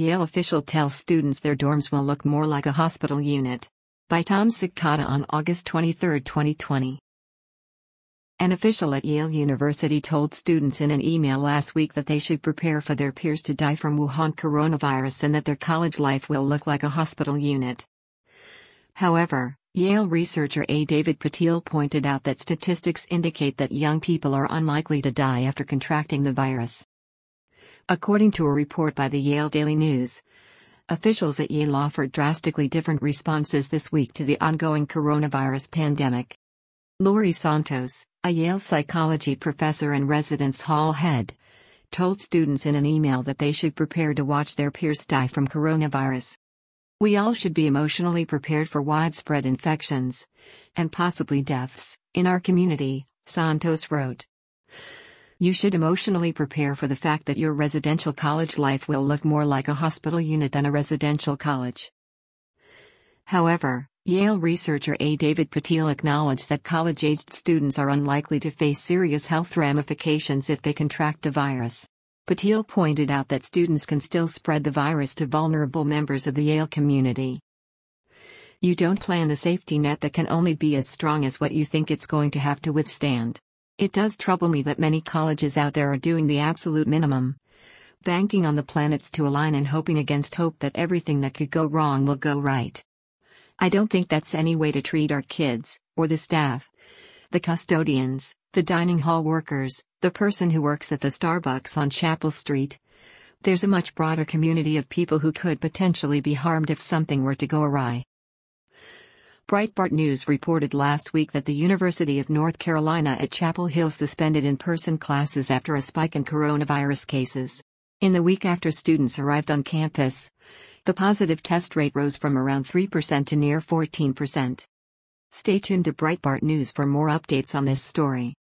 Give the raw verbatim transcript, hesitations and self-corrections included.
Yale official tells students their dorms will look more like a hospital unit. By Tom Cicada on August twenty-third, twenty twenty. An official at Yale University told students in an email last week that they should prepare for their peers to die from Wuhan coronavirus and that their college life will look like a hospital unit. However, Yale researcher A. David Patil pointed out that statistics indicate that young people are unlikely to die after contracting the virus. According to a report by the Yale Daily News, officials at Yale offered drastically different responses this week to the ongoing coronavirus pandemic. Laurie Santos, a Yale psychology professor and residence hall head, told students in an email that they should prepare to watch their peers die from coronavirus. We all should be emotionally prepared for widespread infections, and possibly deaths, in our community, Santos wrote. You should emotionally prepare for the fact that your residential college life will look more like a hospital unit than a residential college. However, Yale researcher A. David Patil acknowledged that college-aged students are unlikely to face serious health ramifications if they contract the virus. Patil pointed out that students can still spread the virus to vulnerable members of the Yale community. You don't plan a safety net that can only be as strong as what you think it's going to have to withstand. It does trouble me that many colleges out there are doing the absolute minimum, banking on the planets to align and hoping against hope that everything that could go wrong will go right. I don't think that's any way to treat our kids, or the staff, the custodians, the dining hall workers, the person who works at the Starbucks on Chapel Street. There's a much broader community of people who could potentially be harmed if something were to go awry. Breitbart News reported last week that the University of North Carolina at Chapel Hill suspended in-person classes after a spike in coronavirus cases. In the week after students arrived on campus, the positive test rate rose from around three percent to near fourteen percent. Stay tuned to Breitbart News for more updates on this story.